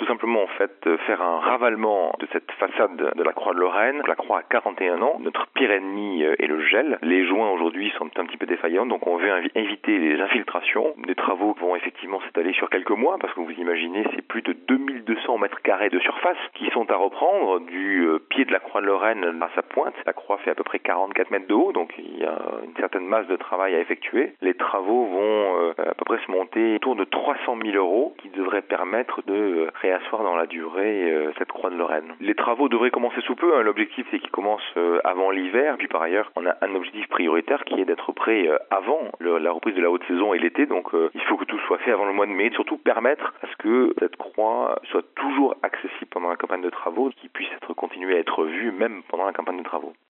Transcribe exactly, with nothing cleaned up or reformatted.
tout simplement en fait faire un ravalement de cette façade de la Croix de Lorraine. La Croix a quarante et un ans, notre pire ennemi est le gel. Les joints aujourd'hui sont un petit peu défaillants, donc on veut invi- éviter les infiltrations. Les travaux vont effectivement s'étaler sur quelques mois, parce que vous imaginez, c'est plus de deux mille deux cents mètres carrés de surface qui sont à reprendre du euh, pied de la Croix de Lorraine à sa pointe. La croix fait à peu près quarante-quatre mètres de haut, donc il y a une certaine masse de travail à effectuer. Les travaux vont euh, à peu près se monter autour de trois cent mille euros, qui devraient permettre de euh, réasseoir dans la durée euh, cette Croix de Lorraine. Les travaux devraient commencer sous peu, hein. L'objectif c'est qu'ils commencent euh, avant l'hiver, puis par ailleurs on a un objectif prioritaire qui est d'être prêt euh, avant le, la reprise de la haute saison et l'été, donc euh, il faut que tout soit fait avant le mois de mai, et surtout permettre à ce que cette croix soit toujours accessible pendant la campagne de travaux, qu'il puisse être continuer à être vue même pendant la campagne de travaux.